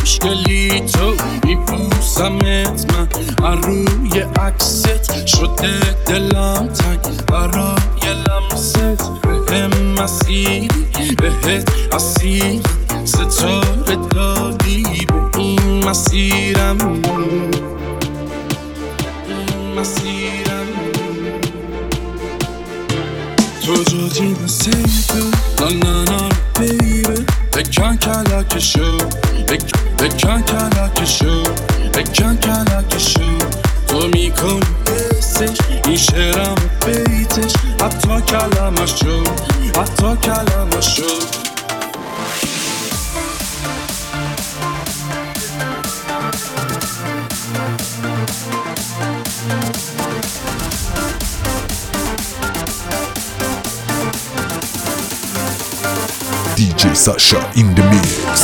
خوشگلی تو میبوسمت من روی عکست شده دلم تنگ برای لمست بهم مسیری بهت اسیر ستاره دادی به این مسیرم تو جادی بسیده نانا بیبه بکن کلکشو بکن کلکشو بکن کلکشو تو میکنی حسش این شعرم بیتش حتی کلمشو حتی کلمشو DJ Sasha in the mix.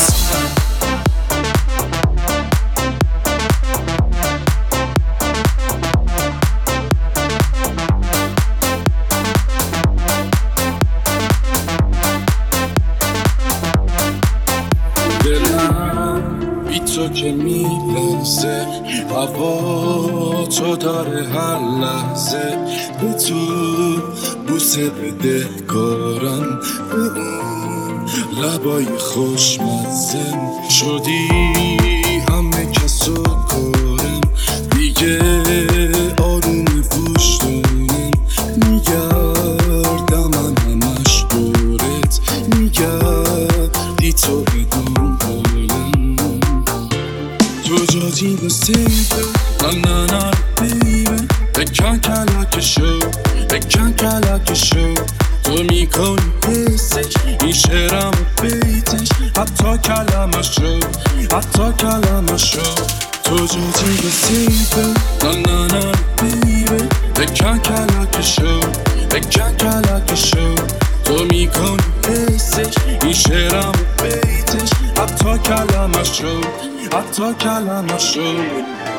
دلم بی تو که میلرزه هوا تو داره هر لحظه به تو بوسه بده کارم به اون لبای خوشمزه شدی همه کسو کارم دیگه آروم گوش دارم میگردم من همش دورت میگردی تو بدون بالم تو جادی بسیده نانا بیبه بکن کلکشو بکن کلکشو تو میکنی حسش این شعرم بیتش حتی کلمشو حتی کلمشو تو جادی بسیده نانا بیبه بکن کلکشو بکن کلکشو تو میکنی حسش این شعرم بیتش حتی کلمشو حتی کلمشو